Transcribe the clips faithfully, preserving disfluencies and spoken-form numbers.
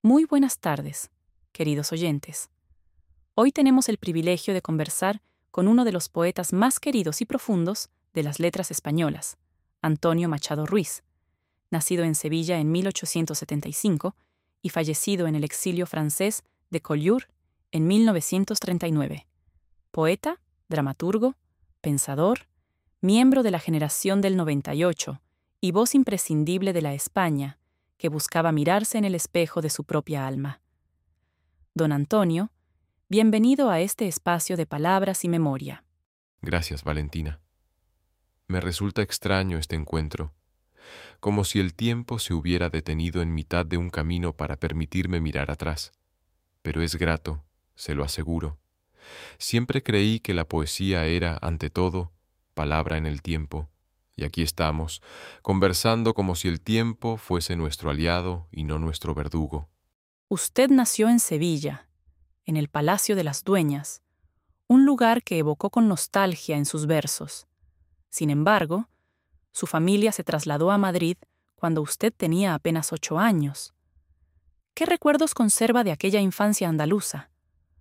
Muy buenas tardes, queridos oyentes. Hoy tenemos el privilegio de conversar con uno de los poetas más queridos y profundos de las letras españolas, Antonio Machado Ruiz, nacido en Sevilla en mil ochocientos setenta y cinco y fallecido en el exilio francés de Collioure en mil novecientos treinta y nueve. Poeta, dramaturgo, pensador, miembro de la generación del noventa y ocho y voz imprescindible de la España que buscaba mirarse en el espejo de su propia alma. Don Antonio, bienvenido a este espacio de palabras y memoria. Gracias, Valentina. Me resulta extraño este encuentro, como si el tiempo se hubiera detenido en mitad de un camino para permitirme mirar atrás. Pero es grato, se lo aseguro. Siempre creí que la poesía era, ante todo, palabra en el tiempo, y aquí estamos, conversando como si el tiempo fuese nuestro aliado y no nuestro verdugo. Usted nació en Sevilla, en el Palacio de las Dueñas, un lugar que evocó con nostalgia en sus versos. Sin embargo, su familia se trasladó a Madrid cuando usted tenía apenas ocho años. ¿Qué recuerdos conserva de aquella infancia andaluza?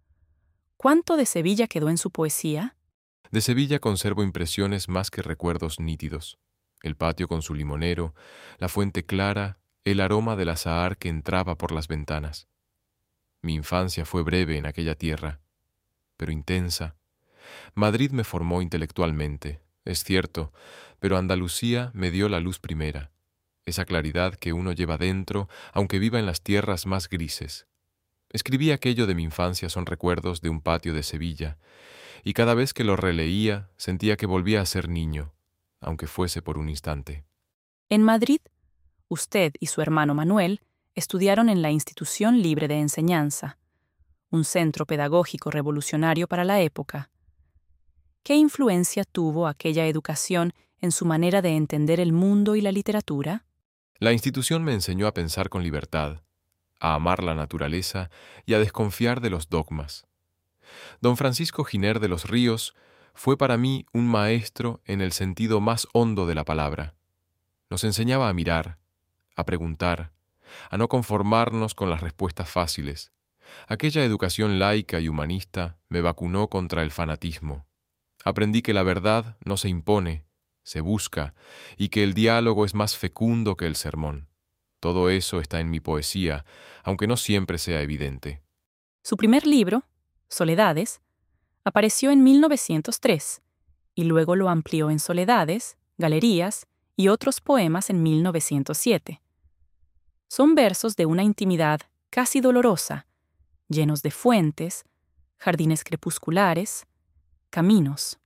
¿Cuánto de Sevilla quedó en su poesía? De Sevilla conservo impresiones más que recuerdos nítidos. El patio con su limonero, la fuente clara, el aroma del azahar que entraba por las ventanas. Mi infancia fue breve en aquella tierra, pero intensa. Madrid me formó intelectualmente, es cierto, pero Andalucía me dio la luz primera, esa claridad que uno lleva dentro, aunque viva en las tierras más grises. Escribí aquello de mi infancia son recuerdos de un patio de Sevilla, y cada vez que lo releía sentía que volvía a ser niño, aunque fuese por un instante. En Madrid, usted y su hermano Manuel estudiaron en la Institución Libre de Enseñanza, un centro pedagógico revolucionario para la época. ¿Qué influencia tuvo aquella educación en su manera de entender el mundo y la literatura? La institución me enseñó a pensar con libertad, a amar la naturaleza y a desconfiar de los dogmas. Don Francisco Giner de los Ríos fue para mí un maestro en el sentido más hondo de la palabra. Nos enseñaba a mirar, a preguntar, a no conformarnos con las respuestas fáciles. Aquella educación laica y humanista me vacunó contra el fanatismo. Aprendí que la verdad no se impone, se busca, y que el diálogo es más fecundo que el sermón. Todo eso está en mi poesía, aunque no siempre sea evidente. Su primer libro, Soledades, apareció en mil novecientos tres y luego lo amplió en Soledades, Galerías y otros poemas en mil novecientos siete. Son versos de una intimidad casi dolorosa, llenos de fuentes, jardines crepusculares, caminos.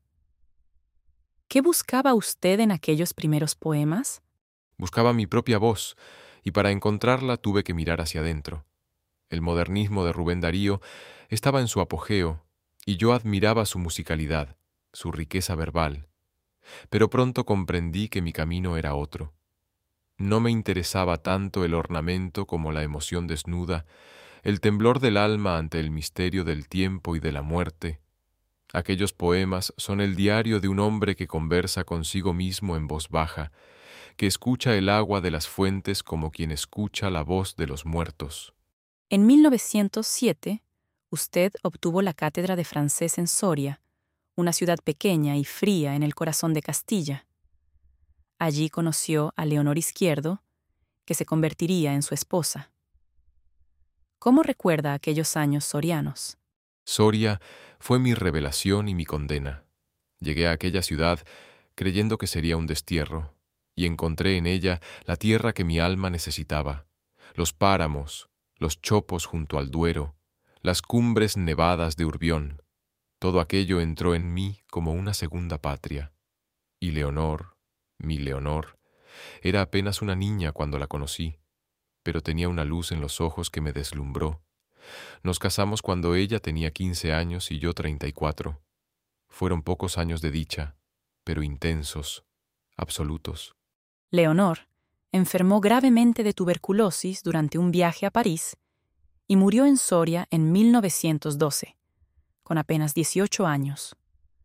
¿Qué buscaba usted en aquellos primeros poemas? Buscaba mi propia voz, y para encontrarla tuve que mirar hacia adentro. El modernismo de Rubén Darío estaba en su apogeo, y yo admiraba su musicalidad, su riqueza verbal. Pero pronto comprendí que mi camino era otro. No me interesaba tanto el ornamento como la emoción desnuda, el temblor del alma ante el misterio del tiempo y de la muerte. Aquellos poemas son el diario de un hombre que conversa consigo mismo en voz baja, que escucha el agua de las fuentes como quien escucha la voz de los muertos. En mil novecientos siete, usted obtuvo la cátedra de francés en Soria, una ciudad pequeña y fría en el corazón de Castilla. Allí conoció a Leonor Izquierdo, que se convertiría en su esposa. ¿Cómo recuerda aquellos años sorianos? Soria fue mi revelación y mi condena. Llegué a aquella ciudad creyendo que sería un destierro, y encontré en ella la tierra que mi alma necesitaba, los páramos, los chopos junto al Duero, las cumbres nevadas de Urbión. Todo aquello entró en mí como una segunda patria. Y Leonor, mi Leonor, era apenas una niña cuando la conocí, pero tenía una luz en los ojos que me deslumbró. Nos casamos cuando ella tenía quince años y yo treinta y cuatro. Fueron pocos años de dicha, pero intensos, absolutos. Leonor enfermó gravemente de tuberculosis durante un viaje a París y murió en Soria en mil novecientos doce, con apenas dieciocho años.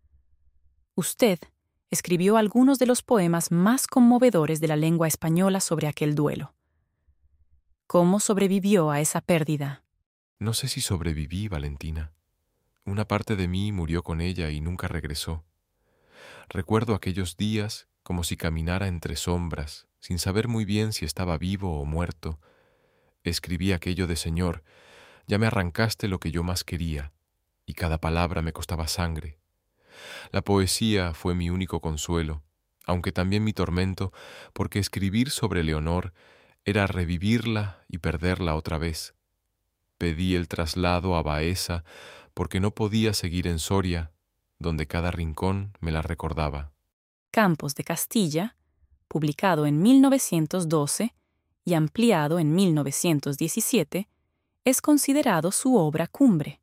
Usted escribió algunos de los poemas más conmovedores de la lengua española sobre aquel duelo. ¿Cómo sobrevivió a esa pérdida? No sé si sobreviví, Valentina. Una parte de mí murió con ella y nunca regresó. Recuerdo aquellos días como si caminara entre sombras, sin saber muy bien si estaba vivo o muerto. Escribí aquello de Señor, ya me arrancaste lo que yo más quería, y cada palabra me costaba sangre. La poesía fue mi único consuelo, aunque también mi tormento, porque escribir sobre Leonor era revivirla y perderla otra vez. Pedí el traslado a Baeza porque no podía seguir en Soria, donde cada rincón me la recordaba. Campos de Castilla, publicado en mil novecientos doce y ampliado en mil novecientos diecisiete, es considerado su obra cumbre.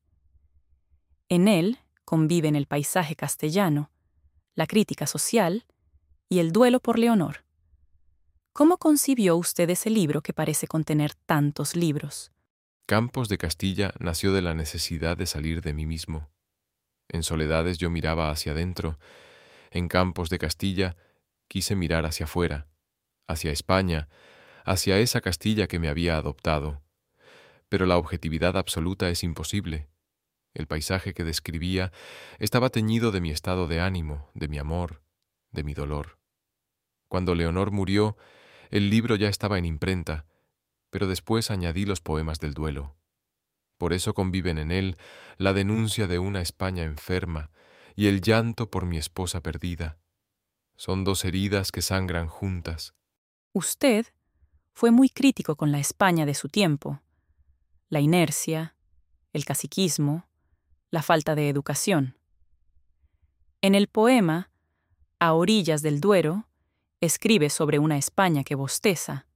En él conviven el paisaje castellano, la crítica social y el duelo por Leonor. ¿Cómo concibió usted ese libro que parece contener tantos libros? Campos de Castilla nació de la necesidad de salir de mí mismo. En soledades yo miraba hacia adentro. En Campos de Castilla quise mirar hacia afuera, hacia España, hacia esa Castilla que me había adoptado. Pero la objetividad absoluta es imposible. El paisaje que describía estaba teñido de mi estado de ánimo, de mi amor, de mi dolor. Cuando Leonor murió, el libro ya estaba en imprenta, pero después añadí los poemas del duelo. Por eso conviven en él la denuncia de una España enferma y el llanto por mi esposa perdida. Son dos heridas que sangran juntas. Usted fue muy crítico con la España de su tiempo. La inercia, el caciquismo, la falta de educación. En el poema A orillas del Duero, escribe sobre una España que bosteza.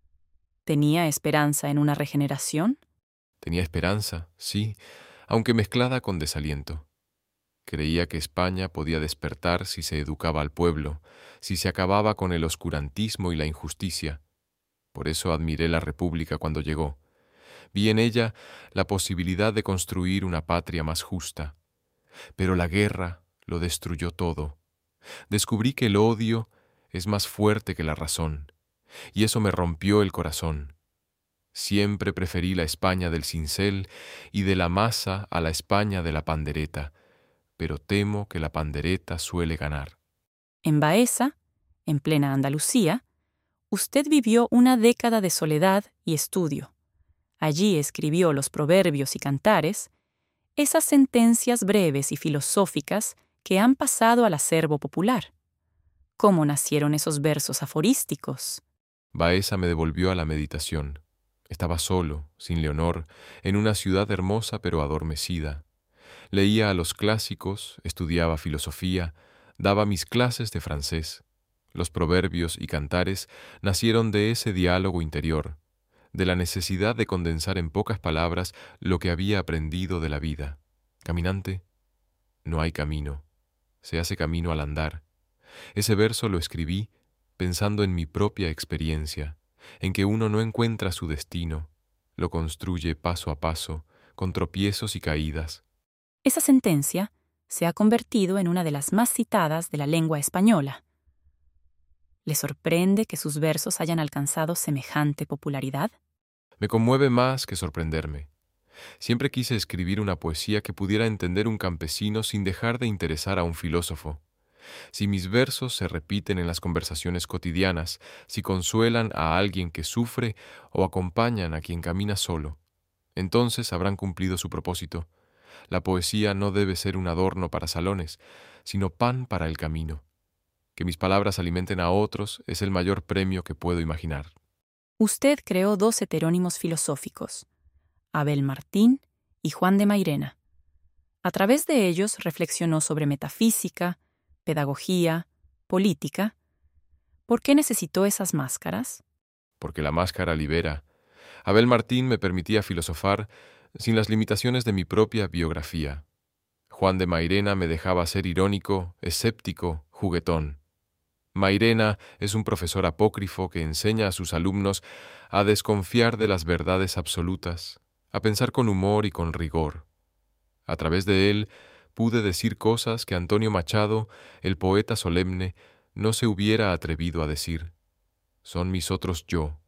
¿Tenía esperanza en una regeneración? Tenía esperanza, sí, aunque mezclada con desaliento. Creía que España podía despertar si se educaba al pueblo, si se acababa con el oscurantismo y la injusticia. Por eso admiré la República cuando llegó. Vi en ella la posibilidad de construir una patria más justa. Pero la guerra lo destruyó todo. Descubrí que el odio es más fuerte que la razón, y eso me rompió el corazón. Siempre preferí la España del cincel y de la masa a la España de la pandereta, pero temo que la pandereta suele ganar. En Baeza, en plena Andalucía, usted vivió una década de soledad y estudio. Allí escribió los proverbios y cantares, esas sentencias breves y filosóficas que han pasado al acervo popular. ¿Cómo nacieron esos versos aforísticos? Baeza me devolvió a la meditación. Estaba solo, sin Leonor, en una ciudad hermosa pero adormecida. Leía a los clásicos, estudiaba filosofía, daba mis clases de francés. Los proverbios y cantares nacieron de ese diálogo interior, de la necesidad de condensar en pocas palabras lo que había aprendido de la vida. Caminante, no hay camino, se hace camino al andar. Ese verso lo escribí pensando en mi propia experiencia, en que uno no encuentra su destino, lo construye paso a paso, con tropiezos y caídas. Esa sentencia se ha convertido en una de las más citadas de la lengua española. ¿Le sorprende que sus versos hayan alcanzado semejante popularidad? Me conmueve más que sorprenderme. Siempre quise escribir una poesía que pudiera entender un campesino sin dejar de interesar a un filósofo. Si mis versos se repiten en las conversaciones cotidianas, si consuelan a alguien que sufre o acompañan a quien camina solo, entonces habrán cumplido su propósito. La poesía no debe ser un adorno para salones, sino pan para el camino. Que mis palabras alimenten a otros es el mayor premio que puedo imaginar. Usted creó dos heterónimos filosóficos, Abel Martín y Juan de Mairena. A través de ellos reflexionó sobre metafísica, pedagogía, política. ¿Por qué necesitó esas máscaras? Porque la máscara libera. Abel Martín me permitía filosofar sin las limitaciones de mi propia biografía. Juan de Mairena me dejaba ser irónico, escéptico, juguetón. Mairena es un profesor apócrifo que enseña a sus alumnos a desconfiar de las verdades absolutas, a pensar con humor y con rigor. A través de él pude decir cosas que Antonio Machado, el poeta solemne, no se hubiera atrevido a decir. Son mis otros yo,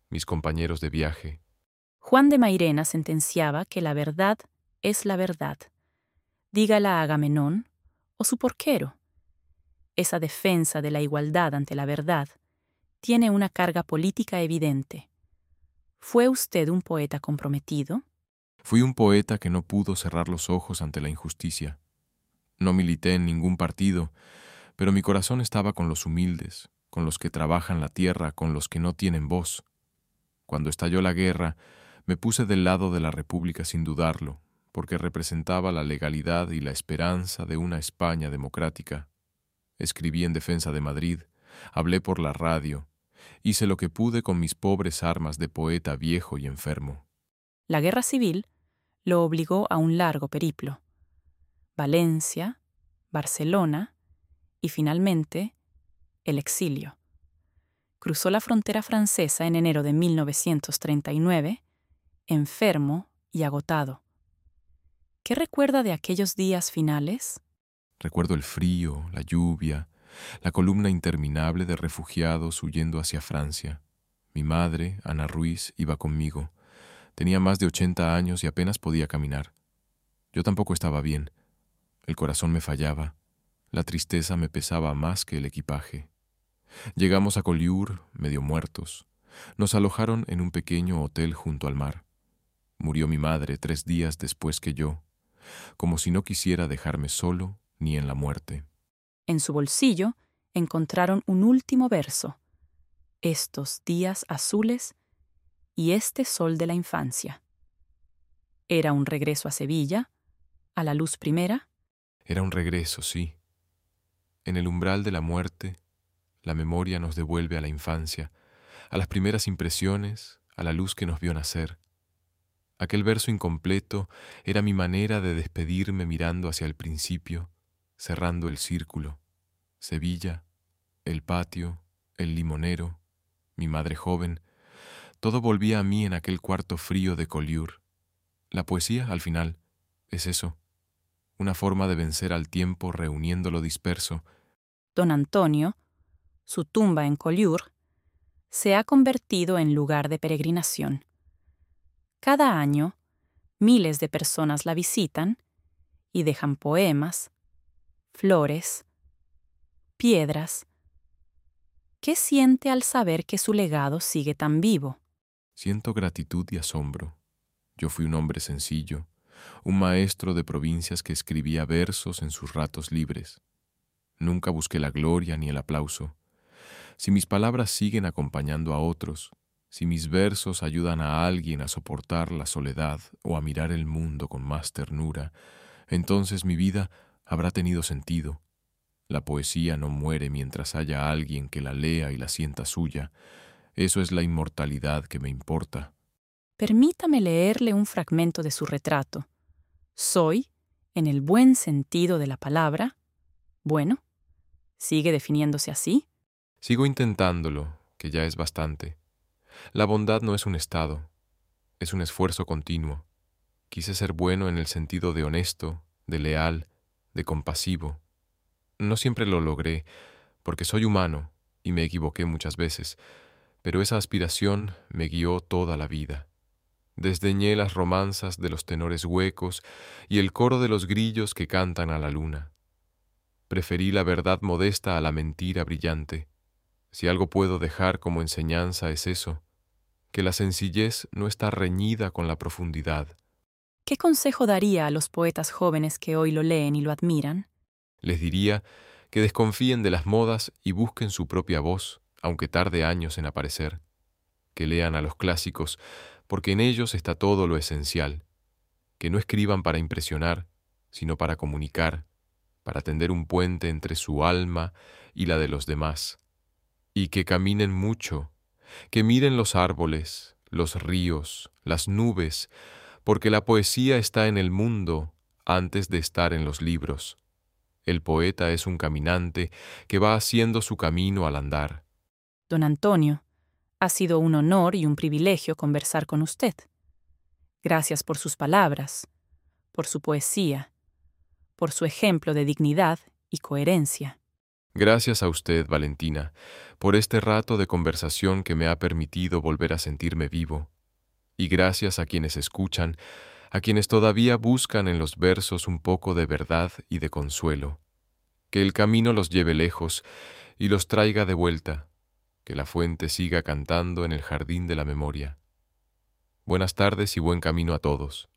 mis compañeros de viaje. Juan de Mairena sentenciaba que la verdad es la verdad, dígala Agamenón o su porquero. Esa defensa de la igualdad ante la verdad tiene una carga política evidente. ¿Fue usted un poeta comprometido? Fui un poeta que no pudo cerrar los ojos ante la injusticia. No milité en ningún partido, pero mi corazón estaba con los humildes, con los que trabajan la tierra, con los que no tienen voz. Cuando estalló la guerra, me puse del lado de la República sin dudarlo, porque representaba la legalidad y la esperanza de una España democrática. Escribí en defensa de Madrid, hablé por la radio, hice lo que pude con mis pobres armas de poeta viejo y enfermo. La guerra civil lo obligó a un largo periplo. Valencia, Barcelona y finalmente el exilio. Cruzó la frontera francesa en enero de mil novecientos treinta y nueve, enfermo y agotado. ¿Qué recuerda de aquellos días finales? Recuerdo el frío, la lluvia, la columna interminable de refugiados huyendo hacia Francia. Mi madre, Ana Ruiz, iba conmigo. Tenía más de ochenta años y apenas podía caminar. Yo tampoco estaba bien. El corazón me fallaba. La tristeza me pesaba más que el equipaje. Llegamos a Collioure, medio muertos. Nos alojaron en un pequeño hotel junto al mar. Murió mi madre tres días después que yo, como si no quisiera dejarme solo ni en la muerte. En su bolsillo encontraron un último verso: estos días azules y este sol de la infancia. ¿Era un regreso a Sevilla, a la luz primera? Era un regreso, sí. En el umbral de la muerte, la memoria nos devuelve a la infancia, a las primeras impresiones, a la luz que nos vio nacer. Aquel verso incompleto era mi manera de despedirme mirando hacia el principio, cerrando el círculo. Sevilla, el patio, el limonero, mi madre joven, todo volvía a mí en aquel cuarto frío de Collioure. La poesía, al final, es eso, una forma de vencer al tiempo reuniendo lo disperso. Don Antonio, su tumba en Collioure, se ha convertido en lugar de peregrinación. Cada año, miles de personas la visitan y dejan poemas, flores, piedras. ¿Qué siente al saber que su legado sigue tan vivo? Siento gratitud y asombro. Yo fui un hombre sencillo, un maestro de provincias que escribía versos en sus ratos libres. Nunca busqué la gloria ni el aplauso. Si mis palabras siguen acompañando a otros, si mis versos ayudan a alguien a soportar la soledad o a mirar el mundo con más ternura, entonces mi vida habrá tenido sentido. La poesía no muere mientras haya alguien que la lea y la sienta suya. Eso es la inmortalidad que me importa. Permítame leerle un fragmento de su retrato. Soy, en el buen sentido de la palabra, bueno. ¿Sigue definiéndose así? Sigo intentándolo, que ya es bastante. La bondad no es un estado, es un esfuerzo continuo. Quise ser bueno en el sentido de honesto, de leal, de compasivo. No siempre lo logré, porque soy humano y me equivoqué muchas veces, pero esa aspiración me guió toda la vida. Desdeñé las romanzas de los tenores huecos y el coro de los grillos que cantan a la luna. Preferí la verdad modesta a la mentira brillante. Si algo puedo dejar como enseñanza es eso, que la sencillez no está reñida con la profundidad. ¿Qué consejo daría a los poetas jóvenes que hoy lo leen y lo admiran? Les diría que desconfíen de las modas y busquen su propia voz, aunque tarde años en aparecer. Que lean a los clásicos, porque en ellos está todo lo esencial. Que no escriban para impresionar, sino para comunicar, para tender un puente entre su alma y la de los demás. Y que caminen mucho, que miren los árboles, los ríos, las nubes, porque la poesía está en el mundo antes de estar en los libros. El poeta es un caminante que va haciendo su camino al andar. Don Antonio, ha sido un honor y un privilegio conversar con usted. Gracias por sus palabras, por su poesía, por su ejemplo de dignidad y coherencia. Gracias a usted, Valentina, por este rato de conversación que me ha permitido volver a sentirme vivo. Y gracias a quienes escuchan, a quienes todavía buscan en los versos un poco de verdad y de consuelo. Que el camino los lleve lejos y los traiga de vuelta, que la fuente siga cantando en el jardín de la memoria. Buenas tardes y buen camino a todos.